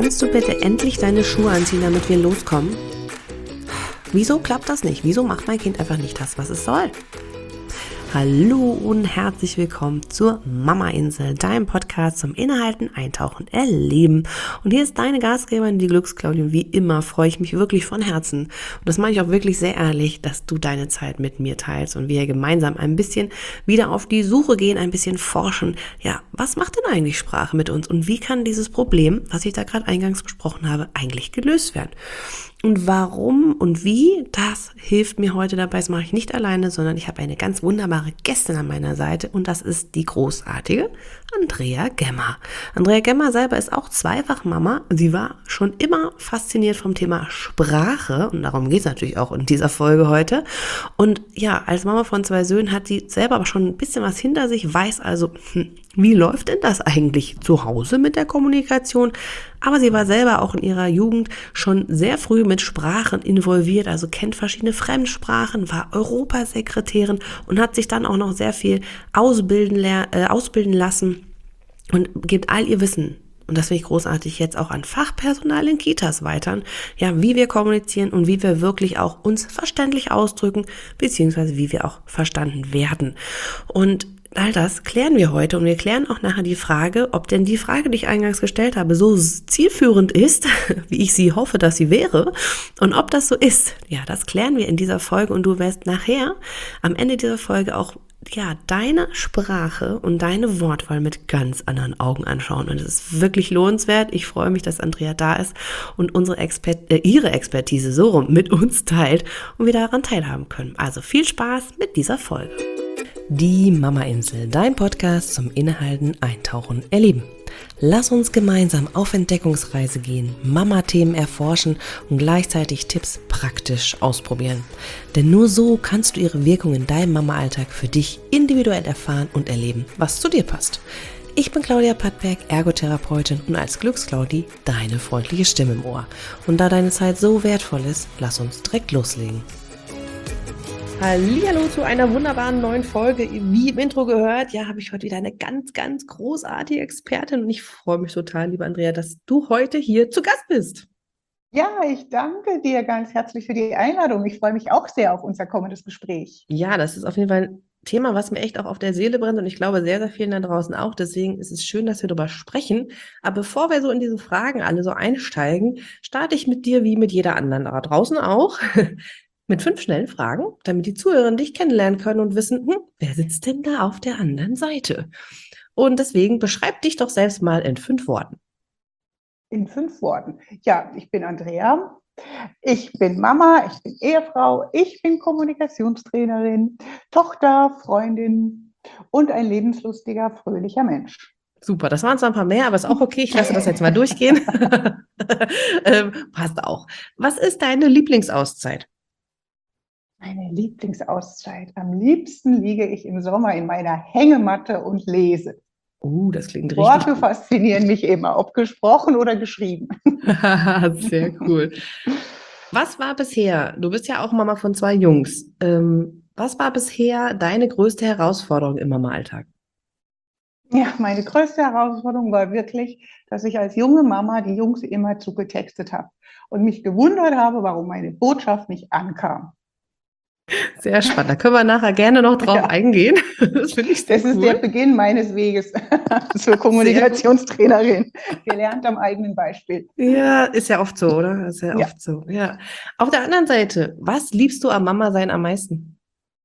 Kannst du bitte endlich deine Schuhe anziehen, damit wir loskommen? Wieso klappt das nicht? Wieso macht mein Kind einfach nicht das, was es soll? Hallo und herzlich willkommen zur Mama-Insel, deinem Podcast zum Innehalten, Eintauchen, Erleben. Und hier ist deine Gastgeberin, die Glücksclaudi. Und wie immer freue ich mich wirklich von Herzen. Und das meine ich auch wirklich sehr ehrlich, dass du deine Zeit mit mir teilst und wir gemeinsam ein bisschen wieder auf die Suche gehen, ein bisschen forschen. Ja, was macht denn eigentlich Sprache mit uns? Und wie kann dieses Problem, was ich da gerade eingangs besprochen habe, eigentlich gelöst werden? Und warum und wie, das hilft mir heute dabei. Das mache ich nicht alleine, sondern ich habe eine ganz wunderbare Gästin an meiner Seite und das ist die großartige Andrea Gemmer. Andrea Gemmer selber ist auch zweifach Mama. Sie war schon immer fasziniert vom Thema Sprache und darum geht es natürlich auch in dieser Folge heute. Und ja, als Mama von 2 Söhnen hat sie selber aber schon ein bisschen was hinter sich, weiß also, wie läuft denn das eigentlich zu Hause mit der Kommunikation? Aber sie war selber auch in ihrer Jugend schon sehr früh mit Sprachen involviert, also kennt verschiedene Fremdsprachen, war Europasekretärin und hat sich dann auch noch sehr viel ausbilden lassen und gibt all ihr Wissen, und das finde ich großartig, jetzt auch an Fachpersonal in Kitas weiter, ja, wie wir kommunizieren und wie wir wirklich auch uns verständlich ausdrücken, beziehungsweise wie wir auch verstanden werden. Und all das klären wir heute und wir klären auch nachher die Frage, ob denn die Frage, die ich eingangs gestellt habe, so zielführend ist, wie ich sie hoffe, dass sie wäre, und ob das so ist. Ja, das klären wir in dieser Folge und du wirst nachher am Ende dieser Folge auch deine Sprache und deine Wortwahl mit ganz anderen Augen anschauen. Und es ist wirklich lohnenswert. Ich freue mich, dass Andrea da ist und ihre Expertise so rum mit uns teilt und wir daran teilhaben können. Also viel Spaß mit dieser Folge. Die Mama-Insel, dein Podcast zum Innehalten, Eintauchen, Erleben. Lass uns gemeinsam auf Entdeckungsreise gehen, Mama-Themen erforschen und gleichzeitig Tipps praktisch ausprobieren. Denn nur so kannst du ihre Wirkung in deinem Mama-Alltag für dich individuell erfahren und erleben, was zu dir passt. Ich bin Claudia Pattberg, Ergotherapeutin und als Glücksclaudi deine freundliche Stimme im Ohr. Und da deine Zeit so wertvoll ist, lass uns direkt loslegen. Hallihallo zu einer wunderbaren neuen Folge. Wie im Intro gehört, habe ich heute wieder eine ganz, ganz großartige Expertin und ich freue mich total, liebe Andrea, dass du heute hier zu Gast bist. Ja, ich danke dir ganz herzlich für die Einladung. Ich freue mich auch sehr auf unser kommendes Gespräch. Ja, das ist auf jeden Fall ein Thema, was mir echt auch auf der Seele brennt und ich glaube sehr, sehr vielen da draußen auch. Deswegen ist es schön, dass wir darüber sprechen. Aber bevor wir so in diese Fragen alle so einsteigen, starte ich mit dir wie mit jeder anderen da draußen auch. Mit 5 schnellen Fragen, damit die Zuhörer dich kennenlernen können und wissen, wer sitzt denn da auf der anderen Seite? Und deswegen beschreib dich doch selbst mal in 5 Worten. In 5 Worten. Ja, ich bin Andrea. Ich bin Mama, ich bin Ehefrau, ich bin Kommunikationstrainerin, Tochter, Freundin und ein lebenslustiger, fröhlicher Mensch. Super, das waren zwar ein paar mehr, aber ist auch okay. Ich lasse das jetzt mal durchgehen. Passt auch. Was ist deine Lieblingsauszeit? Meine Lieblingsauszeit. Am liebsten liege ich im Sommer in meiner Hängematte und lese. Das klingt richtig. Worte faszinieren mich immer, ob gesprochen oder geschrieben. Sehr cool. Was war bisher, du bist ja auch Mama von 2 Jungs, was war bisher deine größte Herausforderung im Mama-Alltag? Ja, meine größte Herausforderung war wirklich, dass ich als junge Mama die Jungs immer zugetextet habe und mich gewundert habe, warum meine Botschaft nicht ankam. Sehr spannend. Da können wir nachher gerne noch drauf eingehen. Das finde ich sehr cool. Das ist der Beginn meines Weges zur Kommunikationstrainerin. Gelernt am eigenen Beispiel. Ja, ist ja oft so, oder? Ist ja oft so. Ja. Auf der anderen Seite, was liebst du am Mama-Sein am meisten?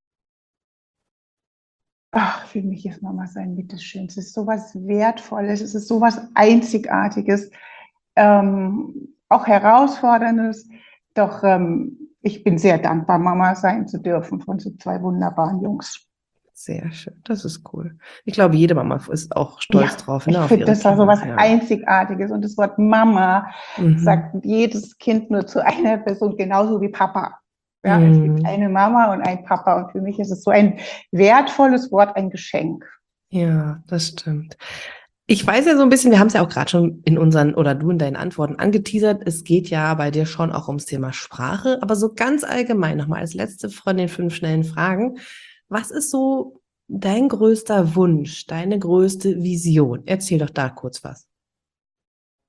Ach, für mich ist Mama sein mit das Schönste. Es ist sowas Wertvolles, es ist sowas Einzigartiges, auch Herausforderndes. Doch ich bin sehr dankbar, Mama sein zu dürfen von so 2 wunderbaren Jungs. Sehr schön, das ist cool. Ich glaube, jede Mama ist auch stolz drauf. Ich finde, das war so was Einzigartiges. Und das Wort Mama sagt jedes Kind nur zu einer Person, genauso wie Papa. Ja, es gibt eine Mama und einen Papa. Und für mich ist es so ein wertvolles Wort, ein Geschenk. Ja, das stimmt. Ich weiß ja so ein bisschen, wir haben es ja auch gerade schon in unseren, oder du in deinen Antworten angeteasert, es geht ja bei dir schon auch ums Thema Sprache, aber so ganz allgemein nochmal als letzte von den 5 schnellen Fragen. Was ist so dein größter Wunsch, deine größte Vision? Erzähl doch da kurz was.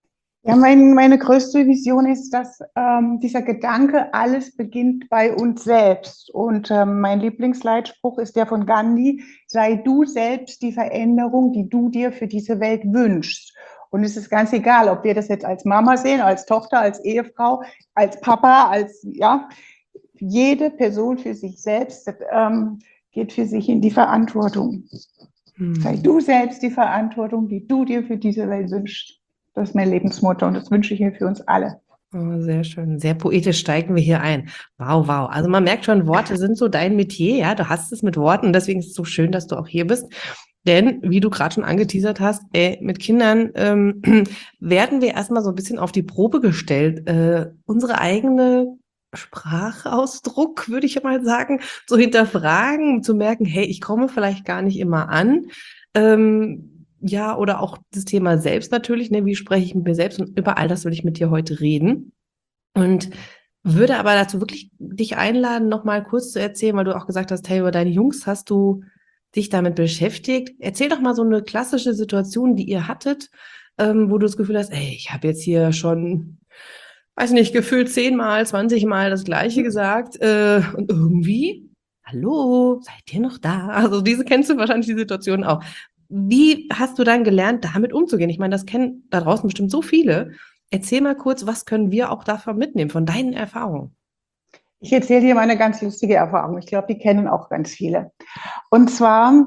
Ja, meine größte Vision ist, dass dieser Gedanke, alles beginnt bei uns selbst. Und mein Lieblingsleitspruch ist der von Gandhi: Sei du selbst die Veränderung, die du dir für diese Welt wünschst. Und es ist ganz egal, ob wir das jetzt als Mama sehen, als Tochter, als Ehefrau, als Papa, als, ja, jede Person für sich selbst geht für sich in die Verantwortung. Sei du selbst die Verantwortung, die du dir für diese Welt wünschst. Das ist mein Lebensmotto und das wünsche ich mir für uns alle. Oh, sehr schön. Sehr poetisch steigen wir hier ein. Wow, wow. Also man merkt schon, Worte sind so dein Metier, ja. Du hast es mit Worten und deswegen ist es so schön, dass du auch hier bist. Denn, wie du gerade schon angeteasert hast, mit Kindern werden wir erstmal so ein bisschen auf die Probe gestellt. Unsere eigene Sprachausdruck, würde ich mal sagen, zu hinterfragen, zu merken, hey, ich komme vielleicht gar nicht immer an. Ja, oder auch das Thema selbst natürlich, ne? Wie spreche ich mit mir selbst? Und über all das will ich mit dir heute reden. Und würde aber dazu wirklich dich einladen, noch mal kurz zu erzählen, weil du auch gesagt hast, hey, über deine Jungs hast du dich damit beschäftigt. Erzähl doch mal so eine klassische Situation, die ihr hattet, wo du das Gefühl hast, ey, ich habe jetzt hier schon, weiß nicht, gefühlt 10-mal, 20-mal das Gleiche gesagt, und irgendwie, hallo, seid ihr noch da? Also diese kennst du wahrscheinlich die Situation auch. Wie hast du dann gelernt, damit umzugehen? Ich meine, das kennen da draußen bestimmt so viele. Erzähl mal kurz, was können wir auch davon mitnehmen, von deinen Erfahrungen? Ich erzähle dir mal eine ganz lustige Erfahrung. Ich glaube, die kennen auch ganz viele. Und zwar,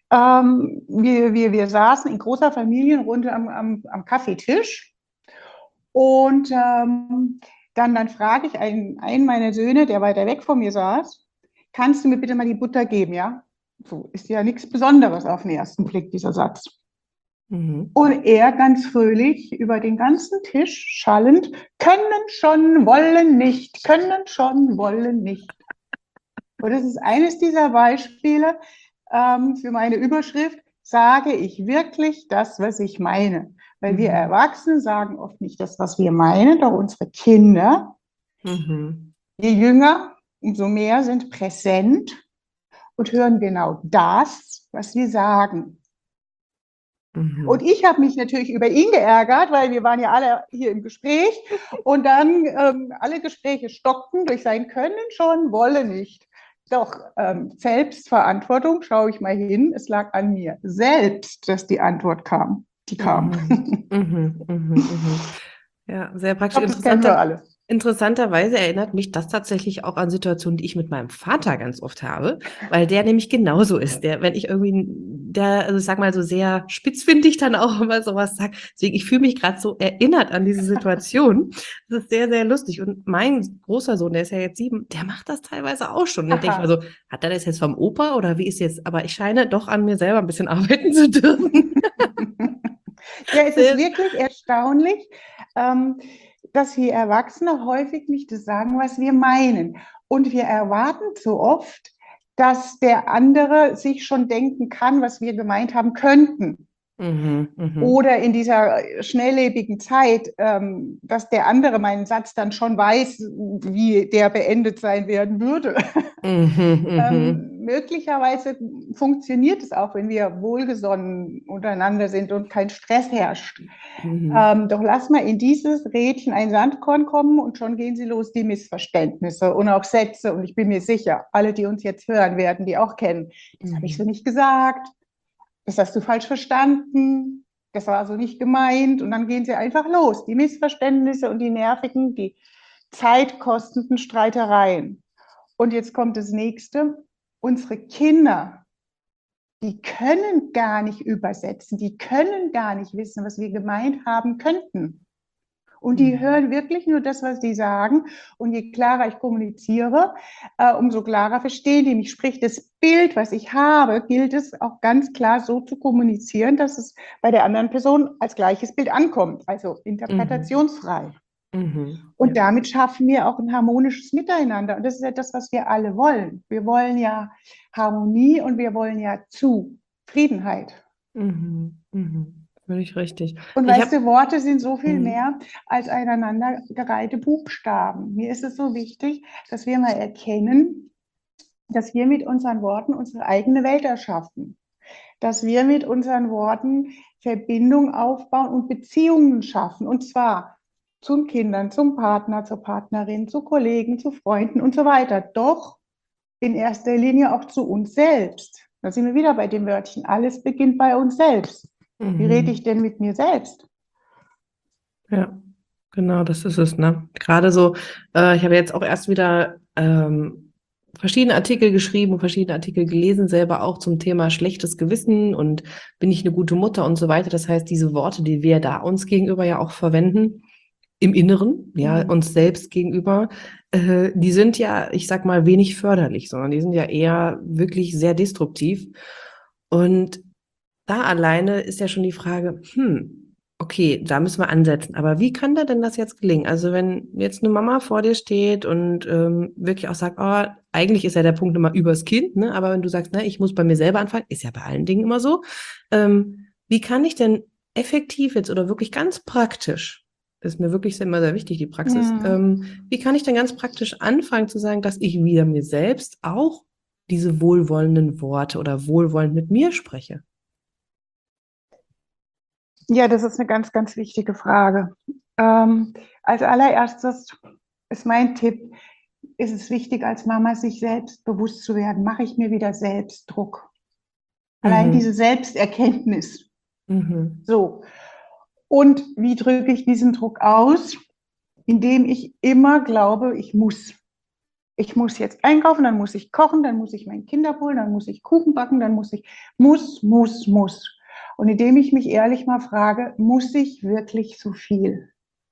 wir saßen in großer Familienrunde am Kaffeetisch und dann frage ich einen meiner Söhne, der weiter weg von mir saß: Kannst du mir bitte mal die Butter geben, ja? So ist ja nichts Besonderes auf den ersten Blick, dieser Satz. Mhm. Und er ganz fröhlich über den ganzen Tisch schallend: Können schon, wollen nicht, können schon, wollen nicht. Und das ist eines dieser Beispiele für meine Überschrift: Sage ich wirklich das, was ich meine? Weil wir Mhm. Erwachsene sagen oft nicht das, was wir meinen, doch unsere Kinder, Mhm. je jünger, umso mehr sind präsent und hören genau das, was wir sagen. Und Mhm. ich habe mich natürlich über ihn geärgert, weil wir waren ja alle hier im Gespräch und dann alle Gespräche stockten durch sein Können schon, wolle nicht. Doch Selbstverantwortung, schaue ich mal hin, es lag an mir selbst, dass die Antwort kam. Die kam. Mhm. Mhm. Mhm. Mhm. Ja, sehr Ich praktisch. glaube, das kennen wir alle. Interessanterweise erinnert mich das tatsächlich auch an Situationen, die ich mit meinem Vater ganz oft habe, weil der nämlich genauso ist. Der, wenn ich irgendwie, der, also ich sag mal so sehr spitzfindig dann auch immer sowas sagt. Deswegen, ich fühle mich gerade so erinnert an diese Situation. Das ist sehr, sehr lustig. Und mein großer Sohn, der ist ja jetzt 7, der macht das teilweise auch schon. Und ich denke mal so, hat er das jetzt vom Opa oder wie ist jetzt? Aber ich scheine doch an mir selber ein bisschen arbeiten zu dürfen. Ja, es ist Sehr, wirklich erstaunlich, ähm, dass wir Erwachsene häufig nicht das sagen, was wir meinen. Und wir erwarten so oft, dass der andere sich schon denken kann, was wir gemeint haben könnten. mhm, mhm. Oder in dieser schnelllebigen Zeit, dass der andere meinen Satz dann schon weiß, wie der beendet sein werden würde. Mhm, mhm. Möglicherweise funktioniert es auch, wenn wir wohlgesonnen untereinander sind und kein Stress herrscht. Mhm. Doch lass mal in dieses Rädchen ein Sandkorn kommen und schon gehen sie los, die Missverständnisse und auch Sätze. Und ich bin mir sicher, alle, die uns jetzt hören, werden die auch kennen. Das habe ich so Mhm. nicht gesagt, das hast du falsch verstanden, das war so nicht gemeint. Und dann gehen sie einfach los, die Missverständnisse und die nervigen, die zeitkostenden Streitereien. Und jetzt kommt das Nächste: Unsere Kinder, die können gar nicht übersetzen, die können gar nicht wissen, was wir gemeint haben könnten. Und die Mhm. hören wirklich nur das, was die sagen. Und je klarer ich kommuniziere, umso klarer verstehen die mich. Sprich, das Bild, was ich habe, gilt es auch ganz klar so zu kommunizieren, dass es bei der anderen Person als gleiches Bild ankommt. Also Mhm. interpretationsfrei. Mhm. Und Ja. damit schaffen wir auch ein harmonisches Miteinander. Und das ist ja das, was wir alle wollen. Wir wollen ja Harmonie und wir wollen ja Zufriedenheit. Mhm. Mhm. Völlig richtig. Und Ich weißt habe, du, Worte sind so viel mhm. mehr als aneinandergereihte Buchstaben. Mir ist es so wichtig, dass wir mal erkennen, dass wir mit unseren Worten unsere eigene Welt erschaffen, dass wir mit unseren Worten Verbindung aufbauen und Beziehungen schaffen. Und zwar zu den Kindern, zum Partner, zur Partnerin, zu Kollegen, zu Freunden und so weiter. Doch in erster Linie auch zu uns selbst. Da sind wir wieder bei dem Wörtchen. Alles beginnt bei uns selbst. Wie rede ich denn mit mir selbst? Ja, genau, das ist es, ne? Gerade so, ich habe jetzt auch erst wieder verschiedene Artikel geschrieben und verschiedene Artikel gelesen, selber auch zum Thema schlechtes Gewissen und bin ich eine gute Mutter und so weiter. Das heißt, diese Worte, die wir da uns gegenüber ja auch verwenden, im Inneren, ja, uns selbst gegenüber, die sind ja, ich sag mal, wenig förderlich, sondern die sind ja eher wirklich sehr destruktiv. Und da alleine ist ja schon die Frage, okay, da müssen wir ansetzen. Aber wie kann da denn das jetzt gelingen? Also wenn jetzt eine Mama vor dir steht und wirklich auch sagt, oh, eigentlich ist ja der Punkt immer übers Kind, ne? Aber wenn du sagst, ne, ich muss bei mir selber anfangen, ist ja bei allen Dingen immer so. Wie kann ich denn effektiv jetzt oder wirklich ganz praktisch, das ist mir wirklich immer sehr wichtig, die Praxis, wie kann ich denn ganz praktisch anfangen zu sagen, dass ich wieder mir selbst auch diese wohlwollenden Worte oder wohlwollend mit mir spreche? Ja, das ist eine ganz, ganz wichtige Frage. Als allererstes ist mein Tipp, ist es wichtig, als Mama sich selbst bewusst zu werden. Mache ich mir wieder Selbstdruck? Allein diese Selbsterkenntnis. So. Und wie drücke ich diesen Druck aus? Indem ich immer glaube, ich muss. Ich muss jetzt einkaufen, dann muss ich kochen, dann muss ich mein Kind abholen, dann muss ich Kuchen backen, dann muss ich, muss. Und indem ich mich ehrlich mal frage, muss ich wirklich so viel?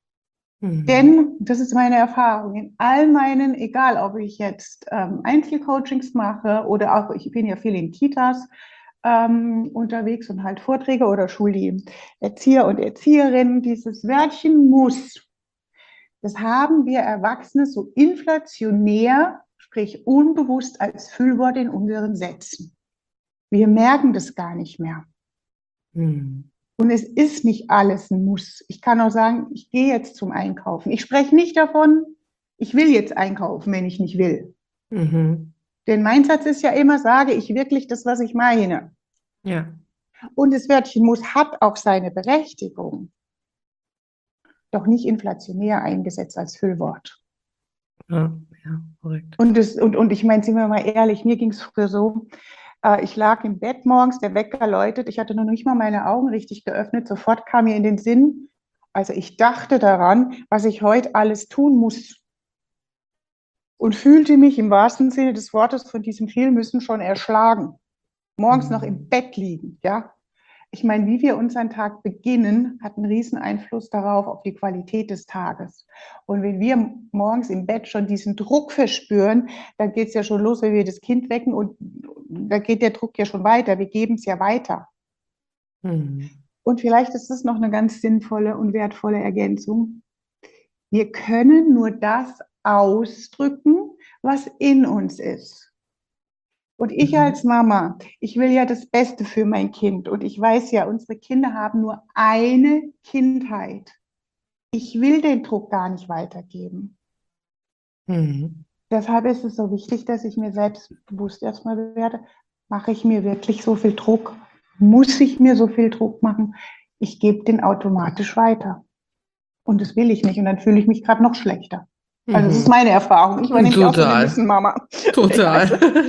Denn, das ist meine Erfahrung, in all meinen, egal ob ich jetzt Einzelcoachings mache oder auch, ich bin ja viel in Kitas unterwegs und halt Vorträge oder schule die Erzieher und Erzieherinnen, dieses Wörtchen muss, das haben wir Erwachsene so inflationär, sprich unbewusst als Füllwort in unseren Sätzen. Wir merken das gar nicht mehr. Und es ist nicht alles ein Muss. Ich kann auch sagen, ich gehe jetzt zum Einkaufen. Ich spreche nicht davon, ich will jetzt einkaufen, wenn ich nicht will. Denn mein Satz ist ja immer, sage ich wirklich das, was ich meine. Ja. Und das Wörtchen muss hat auch seine Berechtigung. Doch nicht inflationär eingesetzt als Füllwort. Ja, korrekt. Und ich meine, sind wir mal ehrlich, mir ging es früher so, ich lag im Bett morgens, der Wecker läutet, ich hatte noch nicht mal meine Augen richtig geöffnet, sofort kam mir in den Sinn, also ich dachte daran, was ich heute alles tun muss und fühlte mich im wahrsten Sinne des Wortes von diesem viel müssen schon erschlagen. Morgens noch im Bett liegen, ja. Ich meine, wie wir unseren Tag beginnen, hat einen riesen Einfluss darauf, auf die Qualität des Tages. Und wenn wir morgens im Bett schon diesen Druck verspüren, dann geht es ja schon los, wenn wir das Kind wecken und da geht der Druck ja schon weiter. Wir geben es ja weiter. Und vielleicht ist das noch eine ganz sinnvolle und wertvolle Ergänzung. Wir können nur das ausdrücken, was in uns ist. Und ich als Mama, ich will ja das Beste für mein Kind. Und ich weiß ja, unsere Kinder haben nur eine Kindheit. Ich will den Druck gar nicht weitergeben. Deshalb ist es so wichtig, dass ich mir selbstbewusst erstmal werde, mache ich mir wirklich so viel Druck? Muss ich mir so viel Druck machen? Ich gebe den automatisch weiter. Und das will ich nicht. Und dann fühle ich mich gerade noch schlechter. Also das ist meine Erfahrung. Ich war nämlich auch so eine Müssen-Mama. Total.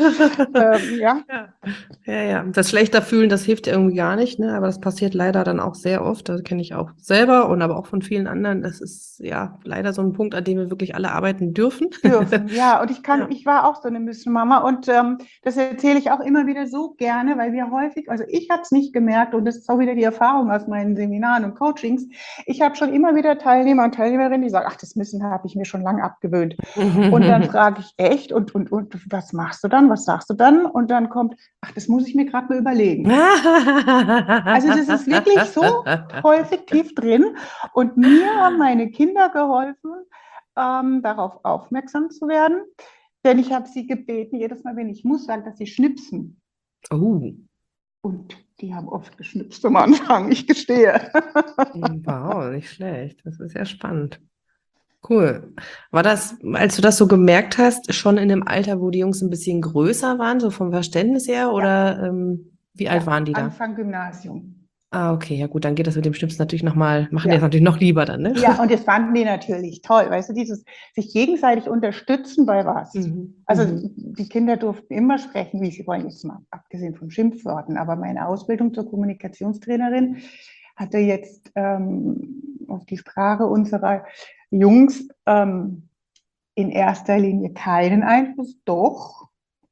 Ja. Ja. Das schlechter fühlen, das hilft ja irgendwie gar nicht, ne? Aber das passiert leider dann auch sehr oft. Das kenne ich auch selber und aber auch von vielen anderen. Das ist ja leider so ein Punkt, an dem wir wirklich alle arbeiten dürfen. Ja. Und ich war auch so eine Müssen-Mama und das erzähle ich auch immer wieder so gerne, weil wir häufig, also ich habe es nicht gemerkt und das ist auch wieder die Erfahrung aus meinen Seminaren und Coachings. Ich habe schon immer wieder Teilnehmer und Teilnehmerinnen, die sagen, ach, das Müssen habe ich mir schon lange abgewöhnt. Und dann frage ich echt, und was machst du dann? Was sagst du dann? Und dann kommt, ach, das muss ich mir gerade mal überlegen. Also das ist wirklich so häufig tief drin. Und mir haben meine Kinder geholfen, darauf aufmerksam zu werden. Denn ich habe sie gebeten, jedes Mal, wenn ich muss, sagen, dass sie schnipsen. Und die haben oft geschnipst am Anfang, ich gestehe. Wow, nicht schlecht. Das ist ja spannend. Cool. War das, als du das so gemerkt hast, schon in dem Alter, wo die Jungs ein bisschen größer waren, so vom Verständnis her? Oder wie alt waren die da? Anfang Gymnasium. Ah, okay, ja gut, dann geht das mit dem Schnipsen natürlich nochmal, machen die das Ja. natürlich noch lieber dann, ne? Ja, und das fanden die natürlich toll, weißt du, dieses sich gegenseitig unterstützen bei was. Mhm. Also Mhm. die Kinder durften immer sprechen, wie sie wollen, jetzt mal abgesehen von Schimpfworten, aber meine Ausbildung zur Kommunikationstrainerin hatte jetzt auf die Sprache unserer Jungs in erster Linie keinen Einfluss, doch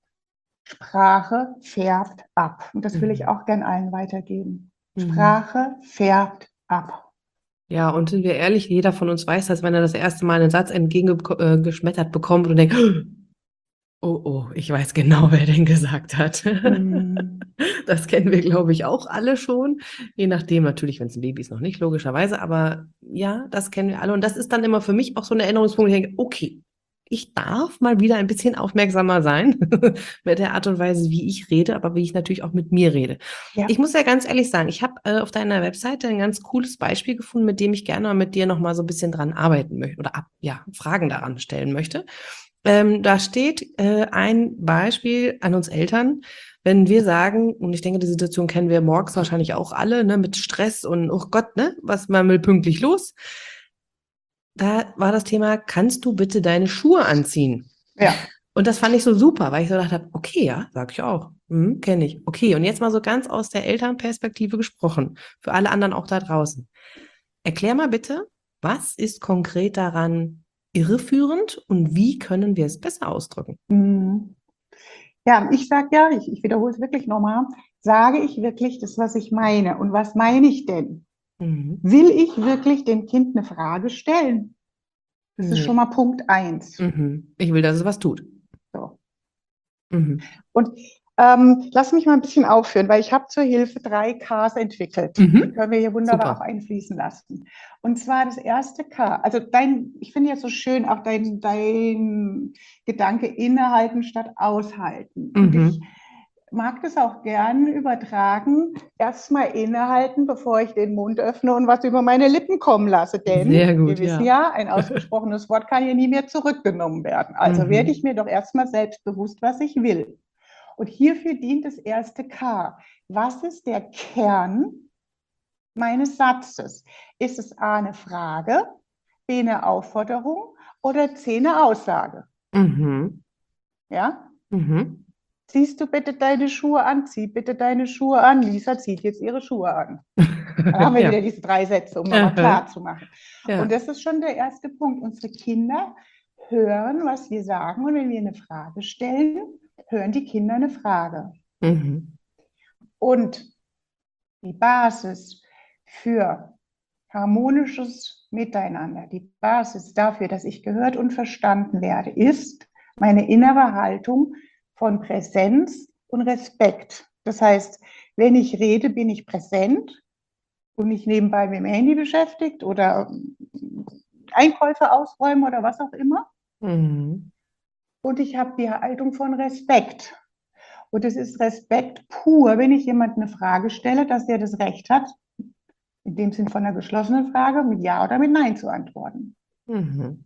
Sprache färbt ab. Und das will ich Mhm. auch gern allen weitergeben. Mhm. Sprache färbt ab. Ja, und sind wir ehrlich, jeder von uns weiß, dass wenn er das erste Mal einen Satz entgegengeschmettert bekommt und denkt, oh, oh, ich weiß genau, wer den gesagt hat. Mm. Das kennen wir, glaube ich, auch alle schon. Je nachdem, natürlich, wenn es ein Baby ist, noch nicht, logischerweise. Aber ja, das kennen wir alle. Und das ist dann immer für mich auch so ein Erinnerungspunkt, wo ich denke, okay, ich darf mal wieder ein bisschen aufmerksamer sein mit der Art und Weise, wie ich rede, aber wie ich natürlich auch mit mir rede. Ja. Ich muss ja ganz ehrlich sagen, ich habe auf deiner Webseite ein ganz cooles Beispiel gefunden, mit dem ich gerne mal mit dir noch mal so ein bisschen dran arbeiten möchte oder Fragen daran stellen möchte. Da steht ein Beispiel an uns Eltern, wenn wir sagen, und ich denke, die Situation kennen wir morgens wahrscheinlich auch alle, ne, mit Stress und, oh Gott, ne, was man will pünktlich los. Da war das Thema, kannst du bitte deine Schuhe anziehen? Ja. Und das fand ich so super, weil ich so gedacht habe, okay, ja, sag ich auch. Kenne ich. Okay, und jetzt mal so ganz aus der Elternperspektive gesprochen, für alle anderen auch da draußen. Erklär mal bitte, was ist konkret daran irreführend und wie können wir es besser ausdrücken? Mm. Ja, ich sage ja, ich wiederhole es wirklich nochmal, sage ich wirklich das, was ich meine? Und was meine ich denn? Mhm. Will ich wirklich dem Kind eine Frage stellen? Das ist schon Nee. mal Punkt eins. Mhm. Ich will, dass es was tut. So. Mhm. Und lass mich mal ein bisschen aufführen, weil ich habe zur Hilfe 3 Ks entwickelt. Die Mhm. können wir hier wunderbar auch Super. einfließen lassen. Und zwar das erste K. Also ich finde ja so schön auch dein Gedanke innehalten statt aushalten. Und ich Mhm. mag das auch gern übertragen, erstmal innehalten, bevor ich den Mund öffne und was über meine Lippen kommen lasse. Denn Sehr wir gut, wissen ja. ja, ein ausgesprochenes Wort kann ja nie mehr zurückgenommen werden. Also werde ich Mhm. mir doch erstmal selbst bewusst, was ich will. Und hierfür dient das erste K. Was ist der Kern meines Satzes? Ist es A eine Frage, B eine Aufforderung oder C eine Aussage? Mhm. Ja? Mhm. Ziehst du bitte deine Schuhe an? Zieh bitte deine Schuhe an. Lisa zieht jetzt ihre Schuhe an. Dann haben wir wieder Ja. diese 3 Sätze, um nochmal Aha. klar zu machen. Und Ja. das ist schon der erste Punkt. Unsere Kinder hören, was wir sagen. Und wenn wir eine Frage stellen, hören die Kinder eine Frage. Mhm. Und die Basis für harmonisches Miteinander, die Basis dafür, dass ich gehört und verstanden werde, ist meine innere Haltung von Präsenz und Respekt. Das heißt, wenn ich rede, bin ich präsent und nicht nebenbei mit dem Handy beschäftigt oder Einkäufe ausräumen oder was auch immer. Mhm. Und ich habe die Haltung von Respekt. Und es ist Respekt pur, wenn ich jemandem eine Frage stelle, dass der das Recht hat, in dem Sinn von einer geschlossenen Frage mit Ja oder mit Nein zu antworten. Mhm.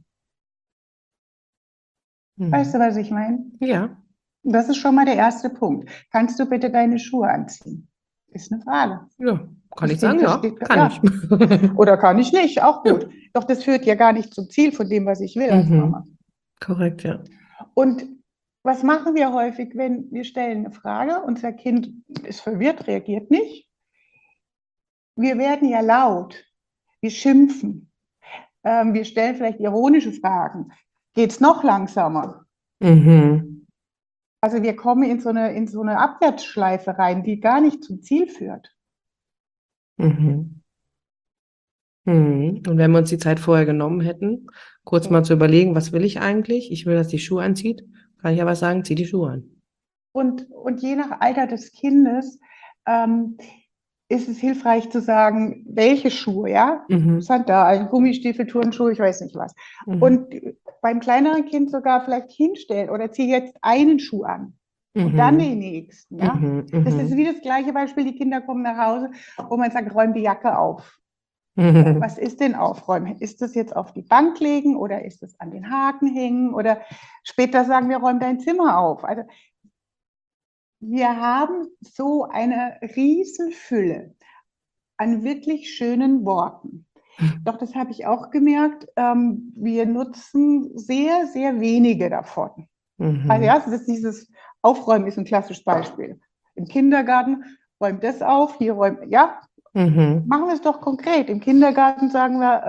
Weißt du, Mhm. was ich meine? Ja. Das ist schon mal der erste Punkt. Kannst du bitte deine Schuhe anziehen? Ist eine Frage. Ja. Kann Das ich Kind sagen, ja, versteht, kann ich. ja. Oder kann ich nicht, auch Ja. gut. Doch das führt ja gar nicht zum Ziel von dem, was ich will als Mama. Mhm. Korrekt, ja. Und was machen wir häufig, wenn wir stellen eine Frage, unser Kind ist verwirrt, reagiert nicht? Wir werden ja laut, wir schimpfen, wir stellen vielleicht ironische Fragen. Geht es noch langsamer? Mhm. Also wir kommen in so eine Abwärtsschleife rein, die gar nicht zum Ziel führt. Mhm. Mhm. Und wenn wir uns die Zeit vorher genommen hätten, kurz mal So. zu überlegen, was will ich eigentlich? Ich will, dass die Schuhe anzieht. Kann ich aber sagen, zieh die Schuhe an. Und je nach Alter des Kindes ähm, ist es hilfreich zu sagen, welche Schuhe, ja? Mhm. Sandalen, Gummistiefel, Turnschuhe, ich weiß nicht was. Mhm. Und beim kleineren Kind sogar vielleicht hinstellen oder zieh jetzt einen Schuh an und dann den Mhm. nächsten, ja? Mhm. Das ist wie Mhm. das gleiche Beispiel, die Kinder kommen nach Hause, wo man sagt, räum die Jacke auf. Ja, was Mhm. ist denn aufräumen? Ist das jetzt auf die Bank legen oder ist es an den Haken hängen oder später sagen wir, räum dein Zimmer auf. Also wir haben so eine Riesenfülle an wirklich schönen Worten. Doch das habe ich auch gemerkt, wir nutzen sehr, sehr wenige davon. Also Mhm. ja, das ist dieses Aufräumen ist ein klassisches Beispiel. Im Kindergarten räumt das auf, hier räumt, ja, Mhm. machen wir es doch konkret. Im Kindergarten sagen wir,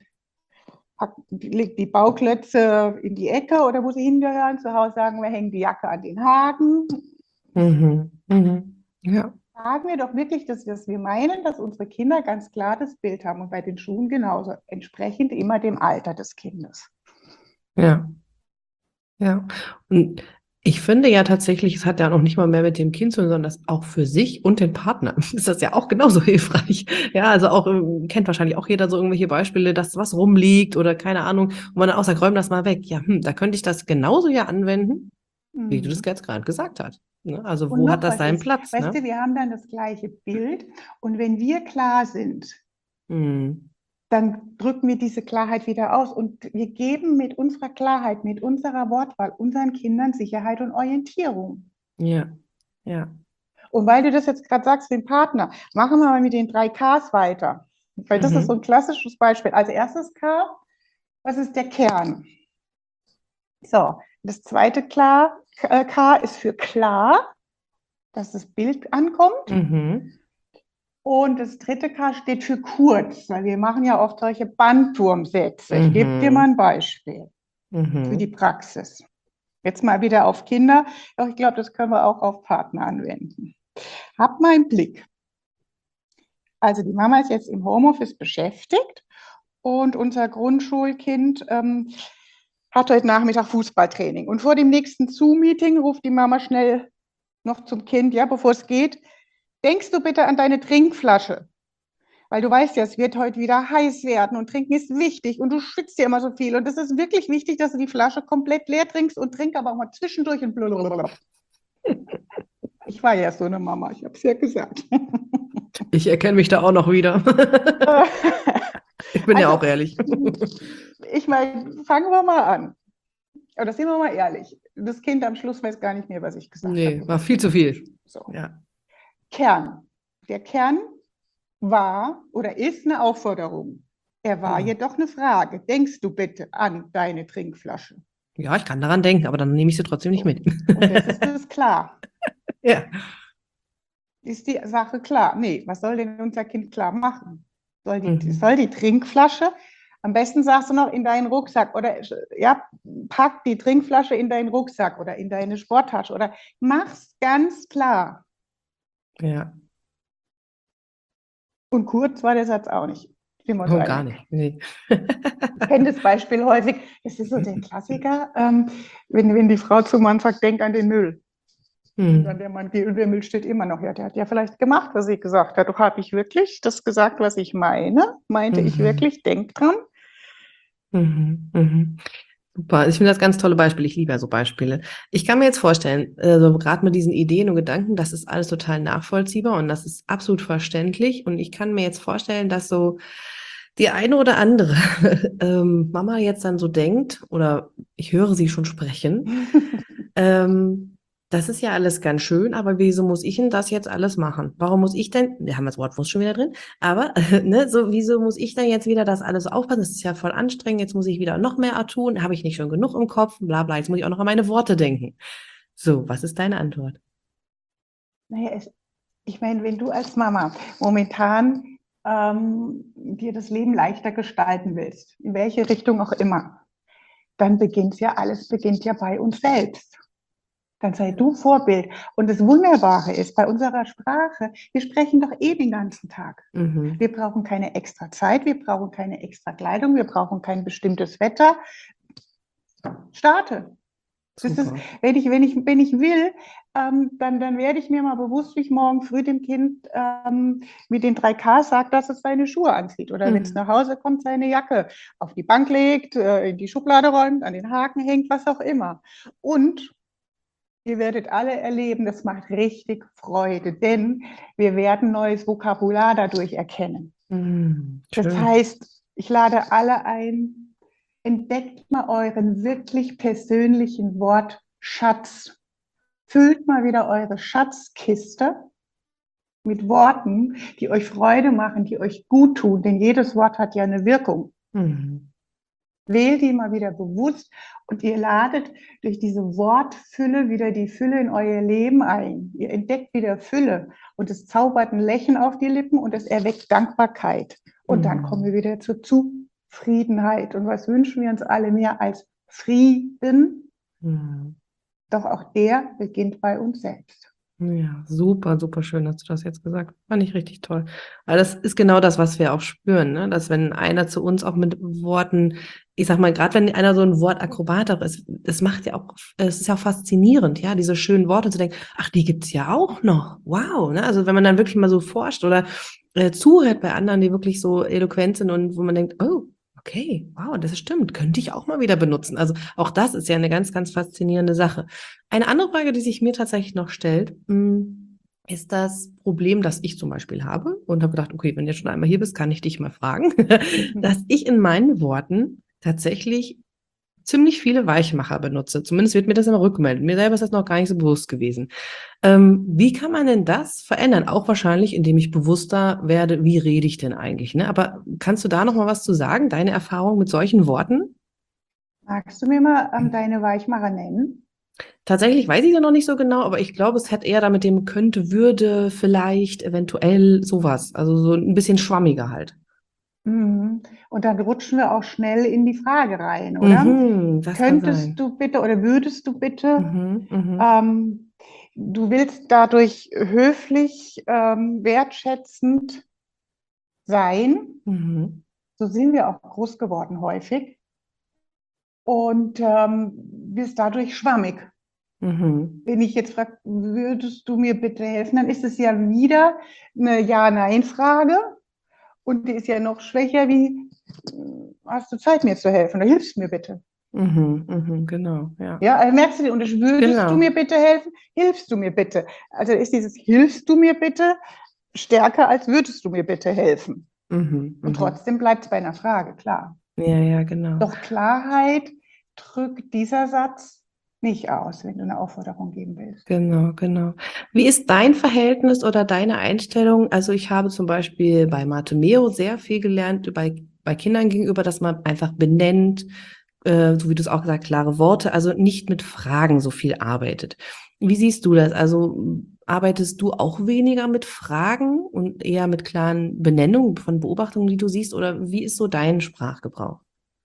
legt die Bauklötze in die Ecke oder wo sie hingehören. Zu Hause sagen wir, hängen die Jacke an den Haken. Mhm. Mhm. Ja, Sagen wir doch wirklich, dass wir meinen, dass unsere Kinder ganz klar das Bild haben und bei den Schuhen genauso, entsprechend immer dem Alter des Kindes. ja, ja. Und ich finde ja tatsächlich, es hat ja noch nicht mal mehr mit dem Kind zu tun, sondern das auch für sich und den Partner ist das ja auch genauso hilfreich. Ja, also auch, kennt wahrscheinlich auch jeder so irgendwelche Beispiele, dass was rumliegt oder keine Ahnung, und man dann auch sagt, räum das mal weg. Ja, da könnte ich das genauso ja anwenden, wie du das Mhm. jetzt gerade gesagt hast. Ne? Also Und wo hat noch das was seinen ist, Platz, weißt ne? du, wir haben dann das gleiche Bild und wenn wir klar sind, Mhm. dann drücken wir diese Klarheit wieder aus und wir geben mit unserer Klarheit, mit unserer Wortwahl unseren Kindern Sicherheit und Orientierung. Ja, ja. Und weil du das jetzt gerade sagst, den Partner, machen wir mal mit den 3 Ks weiter. Weil das ist so ein Mhm. klassisches Beispiel. Also erstes K, was ist der Kern? So, das zweite K ist für klar, dass das Bild ankommt. Mhm. Und das dritte K steht für kurz, weil wir machen ja oft solche Bandwurmsätze. Ich gebe dir mal Mhm. ein Beispiel für die Mhm. Praxis. Jetzt mal wieder auf Kinder, doch ich glaube, das können wir auch auf Partner anwenden. Hab mal einen Blick. Also die Mama ist jetzt im Homeoffice beschäftigt und unser Grundschulkind hat heute Nachmittag Fußballtraining. Und vor dem nächsten Zoom-Meeting ruft die Mama schnell noch zum Kind, ja, bevor es geht, denkst du bitte an deine Trinkflasche? Weil du weißt ja, es wird heute wieder heiß werden und trinken ist wichtig und du schwitzt ja immer so viel. Und es ist wirklich wichtig, dass du die Flasche komplett leer trinkst und trink aber auch mal zwischendurch und blablabla. Ich war ja so eine Mama, ich habe es ja gesagt. Ich erkenne mich da auch noch wieder. Ich bin ja Also, auch ehrlich. ich meine, fangen wir mal an. Oder sind wir mal ehrlich, das Kind am Schluss weiß gar nicht mehr, was ich gesagt habe Nee, oder war viel zu gemacht habe. viel. So. Ja. Kern. Der Kern war oder ist eine Aufforderung. Er war Genau. jedoch eine Frage. Denkst du bitte an deine Trinkflasche? Ja, ich kann daran denken, aber dann nehme ich sie trotzdem nicht So. mit. Und jetzt ist es klar. Ja. Ist die Sache klar? Nee, was soll denn unser Kind klar machen? Soll Mhm. die Trinkflasche, am besten sagst du noch in deinen Rucksack oder ja, pack die Trinkflasche in deinen Rucksack oder in deine Sporttasche oder mach's ganz klar. Ja. Und kurz war der Satz auch nicht. Sind wir uns Oh, gar einig? nicht. Nee. Ich kenne das Beispiel häufig. Das ist so der Klassiker, wenn die Frau zum Mann sagt, denk an den Müll. Und dann Hm. der Mann, der Müll steht immer noch. Ja, der hat ja vielleicht gemacht, was ich gesagt habe. Doch habe ich wirklich das gesagt, was ich meine? Meinte ich Mhm. wirklich? Denk dran. Mhm. Mhm. Super. Ich finde das ganz tolle Beispiele. Ich liebe ja so Beispiele. Ich kann mir jetzt vorstellen, also gerade mit diesen Ideen und Gedanken, das ist alles total nachvollziehbar und das ist absolut verständlich. Und ich kann mir jetzt vorstellen, dass so die eine oder andere Mama jetzt dann so denkt, oder ich höre sie schon sprechen, ähm, das ist ja alles ganz schön, aber wieso muss ich denn das jetzt alles machen? Warum muss ich denn, wir haben das Wort muss schon wieder drin, aber ne, so, wieso muss ich denn jetzt wieder das alles aufpassen? Das ist ja voll anstrengend, jetzt muss ich wieder noch mehr tun, habe ich nicht schon genug im Kopf, bla bla, jetzt muss ich auch noch an meine Worte denken. So, was ist deine Antwort? Naja, ich meine, wenn du als Mama momentan dir das Leben leichter gestalten willst, in welche Richtung auch immer, dann alles beginnt ja bei uns selbst. Dann sei du Vorbild. Und das Wunderbare ist, bei unserer Sprache, wir sprechen doch eh den ganzen Tag. Mhm. Wir brauchen keine extra Zeit, wir brauchen keine extra Kleidung, wir brauchen kein bestimmtes Wetter. Starte. Das ist, Super. wenn ich will, dann werde ich mir mal bewusst, wie ich morgen früh dem Kind mit den 3 Ks sage, dass es seine Schuhe anzieht. Oder wenn es Mhm. nach Hause kommt, seine Jacke auf die Bank legt, in die Schublade räumt, an den Haken hängt, was auch immer. Und ihr werdet alle erleben, das macht richtig Freude, denn wir werden neues Vokabular dadurch erkennen. Mhm. Das Schön. heißt, ich lade alle ein, entdeckt mal euren wirklich persönlichen Wortschatz. Füllt mal wieder eure Schatzkiste mit Worten, die euch Freude machen, die euch gut tun, denn jedes Wort hat ja eine Wirkung. Mhm. Wählt die mal wieder bewusst und ihr ladet durch diese Wortfülle wieder die Fülle in euer Leben ein. Ihr entdeckt wieder Fülle und es zaubert ein Lächeln auf die Lippen und es erweckt Dankbarkeit. Und dann kommen wir wieder zur Zufriedenheit. Und was wünschen wir uns alle mehr als Frieden? Mhm. Doch auch der beginnt bei uns selbst. Ja, super, super schön, hast du das jetzt gesagt. Fand ich richtig toll. Weil das ist genau das, was wir auch spüren, ne? Dass wenn einer zu uns auch mit Worten, ich sag mal, gerade wenn einer so ein Wortakrobat auch ist, das macht ja auch, es ist ja auch faszinierend, ja, diese schönen Worte zu denken, ach, die gibt's ja auch noch. Wow, ne? Also wenn man dann wirklich mal so forscht oder zuhört bei anderen, die wirklich so eloquent sind und wo man denkt, oh, okay, wow, das stimmt, könnte ich auch mal wieder benutzen. Also auch das ist ja eine ganz, ganz faszinierende Sache. Eine andere Frage, die sich mir tatsächlich noch stellt, ist das Problem, das ich zum Beispiel habe und habe gedacht, okay, wenn du jetzt schon einmal hier bist, kann ich dich mal fragen, dass ich in meinen Worten tatsächlich ziemlich viele Weichmacher benutze. Zumindest wird mir das immer rückgemeldet. Mir selber ist das noch gar nicht so bewusst gewesen. Wie kann man denn das verändern? Auch wahrscheinlich, indem ich bewusster werde, wie rede ich denn eigentlich, ne? Aber kannst du da noch mal was zu sagen? Deine Erfahrung mit solchen Worten? Magst du mir mal deine Weichmacher nennen? Tatsächlich weiß ich ja noch nicht so genau, aber ich glaube, es hat eher damit dem könnte, würde, vielleicht, eventuell, sowas. Also so ein bisschen schwammiger halt. Mhm. Und dann rutschen wir auch schnell in die Frage rein, oder? Mhm, das kann Könntest sein. du bitte oder würdest du bitte, Mhm, mhm, ähm, du willst dadurch höflich, wertschätzend sein. mhm, So sind wir auch groß geworden häufig und bist dadurch schwammig. mhm, Wenn ich jetzt frage, würdest du mir bitte helfen, dann ist es ja wieder eine Ja-Nein-Frage und die ist ja noch schwächer wie, hast du Zeit, mir zu helfen oder hilfst du mir bitte? mhm, mhm, genau, ja. Ja, also merkst du den Unterschied? Würdest du Genau. mir bitte helfen? Hilfst du mir bitte? Also ist dieses Hilfst du mir bitte stärker als würdest du mir bitte helfen? Mhm, Und mhm. trotzdem bleibt es bei einer Frage, klar. Ja, ja, genau. Doch Klarheit drückt dieser Satz nicht aus, wenn du eine Aufforderung geben willst. Genau, genau. Wie ist dein Verhältnis oder deine Einstellung? Also ich habe zum Beispiel bei Bartomeo sehr viel gelernt, bei Kindern gegenüber, dass man einfach benennt, so wie du es auch gesagt, klare Worte, also nicht mit Fragen so viel arbeitet. Wie siehst du das? Also arbeitest du auch weniger mit Fragen und eher mit klaren Benennungen von Beobachtungen, die du siehst? Oder wie ist so dein Sprachgebrauch?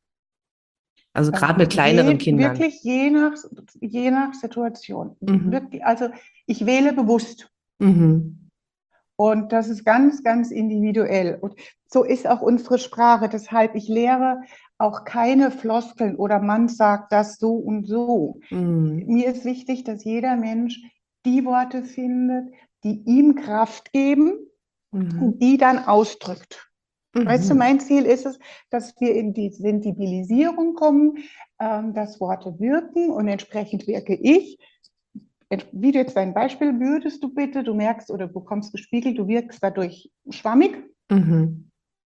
Also gerade mit kleineren Kindern. Wirklich je nach Situation. Mhm. Wirklich, also ich wähle bewusst. Mhm. Und das ist ganz, ganz individuell. Und so ist auch unsere Sprache. Deshalb, ich lehre auch keine Floskeln oder man sagt das so und so. Mhm. Mir ist wichtig, dass jeder Mensch die Worte findet, die ihm Kraft geben und Mhm. die dann ausdrückt. Weißt du, Mhm. mein Ziel ist es, dass wir in die Sensibilisierung kommen, dass Worte wirken und entsprechend wirke ich. Wie du jetzt dein Beispiel, würdest du bitte, du merkst oder bekommst gespiegelt, du wirkst dadurch schwammig. Mhm.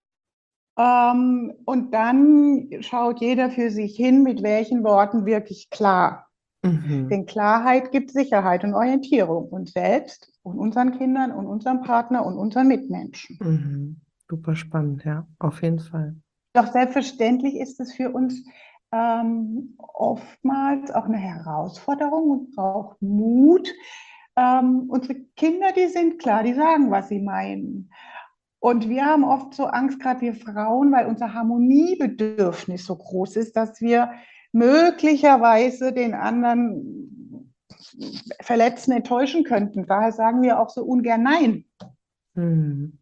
Und dann schaut jeder für sich hin, mit welchen Worten wirklich klar. Mhm. Denn Klarheit gibt Sicherheit und Orientierung uns selbst und unseren Kindern und unserem Partner und unseren Mitmenschen. Mhm. Super spannend, ja, auf jeden Fall. Doch selbstverständlich ist es für uns oftmals auch eine Herausforderung und braucht Mut. Unsere Kinder, die sind klar, die sagen, was sie meinen. Und wir haben oft so Angst, gerade wir Frauen, weil unser Harmoniebedürfnis so groß ist, dass wir möglicherweise den anderen verletzen, enttäuschen könnten. Daher sagen wir auch so ungern Nein. Mhm.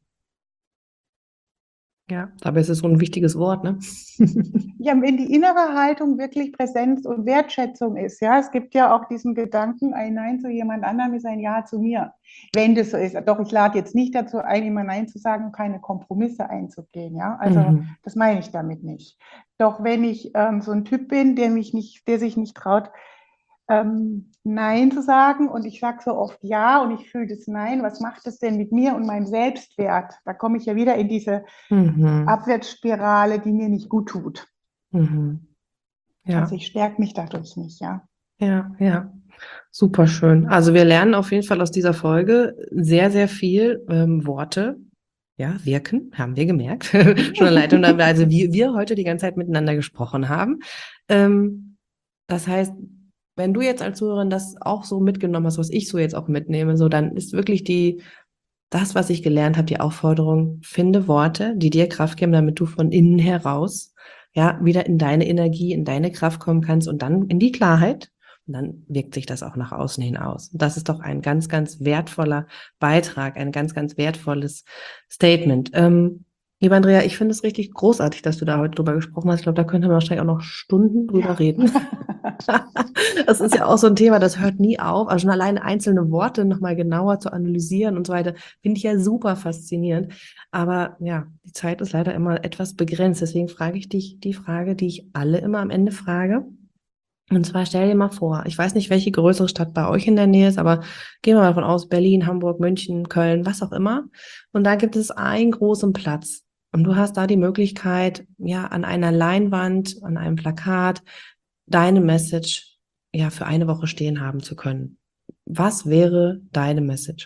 Ja, dabei ist es so ein wichtiges Wort, ne? Ja, wenn die innere Haltung wirklich Präsenz und Wertschätzung ist, ja, es gibt ja auch diesen Gedanken, ein Nein zu jemand anderem ist ein Ja zu mir. Wenn das so ist, doch ich lade jetzt nicht dazu ein, immer Nein zu sagen und keine Kompromisse einzugehen, ja, also Mhm. das meine ich damit nicht. Doch wenn ich so ein Typ bin, der sich nicht traut, Nein zu sagen und ich sage so oft Ja und ich fühle das Nein, was macht das denn mit mir und meinem Selbstwert? Da komme ich ja wieder in diese Mhm. Abwärtsspirale, die mir nicht gut tut. Mhm. Also Ja, ich stärke mich dadurch nicht, ja. ja, ja. Super schön. Also wir lernen auf jeden Fall aus dieser Folge sehr, sehr viel Worte. Ja, wirken, haben wir gemerkt. Schon allein, also wir heute die ganze Zeit miteinander gesprochen haben. Das heißt, wenn du jetzt als Zuhörerin das auch so mitgenommen hast, was ich so jetzt auch mitnehme, so dann ist wirklich das, was ich gelernt habe, die Aufforderung, finde Worte, die dir Kraft geben, damit du von innen heraus ja wieder in deine Energie, in deine Kraft kommen kannst und dann in die Klarheit. Und dann wirkt sich das auch nach außen hin aus. Und das ist doch ein ganz, ganz wertvoller Beitrag, ein ganz, ganz wertvolles Statement. Lieber Andrea, ich finde es richtig großartig, dass du da heute drüber gesprochen hast. Ich glaube, da könnte man wahrscheinlich auch noch Stunden drüber reden. Das ist ja auch so ein Thema, das hört nie auf. Also schon alleine einzelne Worte nochmal genauer zu analysieren und so weiter, finde ich ja super faszinierend. Aber ja, die Zeit ist leider immer etwas begrenzt. Deswegen frage ich dich die Frage, die ich alle immer am Ende frage. Und zwar stell dir mal vor, ich weiß nicht, welche größere Stadt bei euch in der Nähe ist, aber gehen wir mal davon aus, Berlin, Hamburg, München, Köln, was auch immer. Und da gibt es einen großen Platz. Und du hast da die Möglichkeit, ja, an einer Leinwand, an einem Plakat, deine Message, ja, für eine Woche stehen haben zu können. Was wäre deine Message?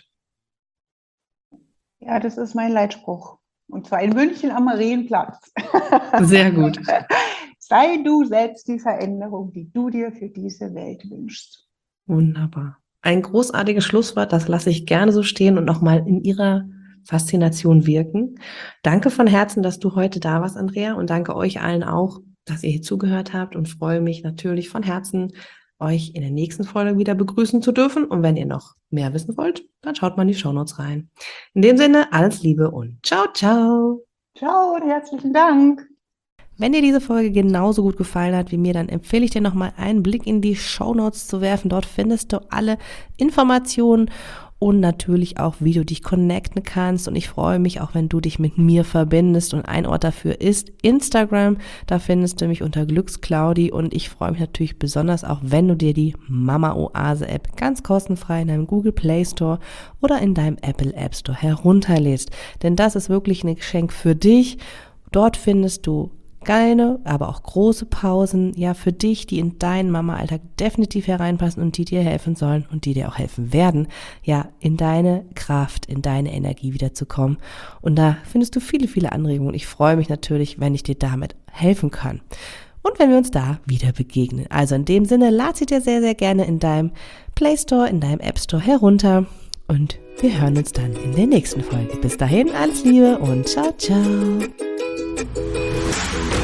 Ja, das ist mein Leitspruch. Und zwar in München am Marienplatz. Sehr gut. Sei du selbst die Veränderung, die du dir für diese Welt wünschst. Wunderbar. Ein großartiges Schlusswort, das lasse ich gerne so stehen und nochmal in ihrer Faszination wirken. Danke von Herzen, dass du heute da warst, Andrea, und danke euch allen auch, dass ihr hier zugehört habt und freue mich natürlich von Herzen, euch in der nächsten Folge wieder begrüßen zu dürfen. Und wenn ihr noch mehr wissen wollt, dann schaut mal in die Shownotes rein. In dem Sinne, alles Liebe und ciao, ciao. Ciao und herzlichen Dank. Wenn dir diese Folge genauso gut gefallen hat wie mir, dann empfehle ich dir nochmal einen Blick in die Shownotes zu werfen. Dort findest du alle Informationen und natürlich auch, wie du dich connecten kannst. Und ich freue mich auch, wenn du dich mit mir verbindest. Und ein Ort dafür ist Instagram. Da findest du mich unter Glücksclaudi. Und ich freue mich natürlich besonders auch, wenn du dir die Mama Oase App ganz kostenfrei in deinem Google Play Store oder in deinem Apple App Store herunterlädst. Denn das ist wirklich ein Geschenk für dich. Dort findest du kleine, aber auch große Pausen, ja, für dich, die in deinen Mama-Alltag definitiv hereinpassen und die dir helfen sollen und die dir auch helfen werden, ja, in deine Kraft, in deine Energie wiederzukommen. Und da findest du viele, viele Anregungen. Ich freue mich natürlich, wenn ich dir damit helfen kann. Und wenn wir uns da wieder begegnen. Also in dem Sinne, lad sie dir sehr, sehr gerne in deinem Play Store, in deinem App Store herunter. Und wir hören uns dann in der nächsten Folge. Bis dahin, alles Liebe und ciao, ciao.